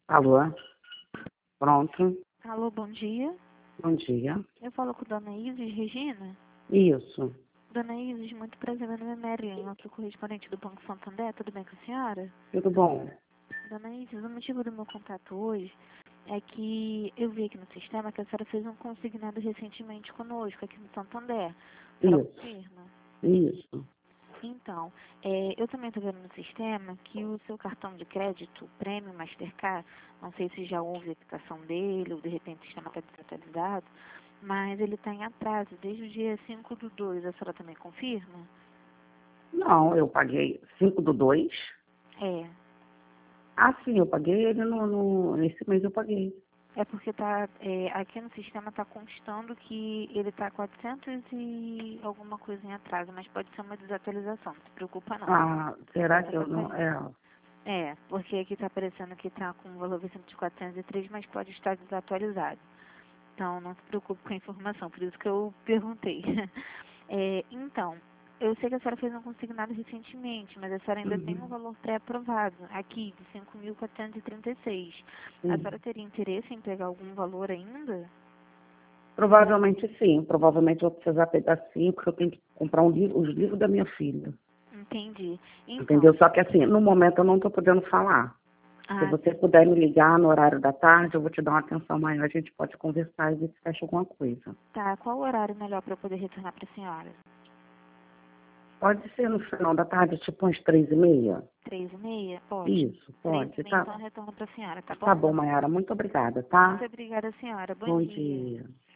Alô? Pronto. Alô, bom dia. Bom dia. Eu falo com Dona Isis Regina. Isso. Dona Isis, muito prazer, meu nome é Marilyn, eu sou correspondente do Banco Santander, tudo bem com a senhora? Tudo bom? Dona Isis, o motivo do meu contato hoje é que eu vi aqui no sistema que a senhora fez um consignado recentemente conosco, aqui no Santander. A senhora Isso. confirma? Isso. Então, eu também estou vendo no sistema que o seu cartão de crédito, Premium Mastercard, não sei se já houve a aplicação dele ou de repente o sistema está desatualizado, mas ele está em atraso desde o dia 5/2. A senhora também confirma? Não, eu paguei 5/2. É. Ah, sim, eu paguei ele nesse mês eu paguei. É porque aqui no sistema está constando que ele está 400 e alguma coisa em atraso, mas pode ser uma desatualização, não se preocupa não. Ah, será que eu não... Atualiza. Porque aqui está aparecendo que está com o valor vencimento de 403, mas pode estar desatualizado. Então, não se preocupe com a informação, por isso que eu perguntei. Então, eu sei que a senhora fez um consignado recentemente, mas a senhora ainda tem um valor pré-aprovado, aqui, de 5.436. A senhora teria interesse em pegar algum valor ainda? Provavelmente sim. Provavelmente eu vou precisar pegar 5, porque eu tenho que comprar os livros da minha filha. Entendi. Então, Entendeu? Só que assim, no momento eu não estou podendo falar. Se você puder me ligar no horário da tarde, eu vou te dar uma atenção maior, a gente pode conversar e ver se fecha alguma coisa. Tá, qual horário melhor para eu poder retornar para a senhora? Pode ser no final da tarde, tipo umas 3h30? 3h30? Pode. Isso, pode. 3h30, Tá, então eu retorno para a senhora, tá bom? tá bom, Mayara. Muito obrigada, tá? Muito obrigada, senhora. Bom Bom dia. dia.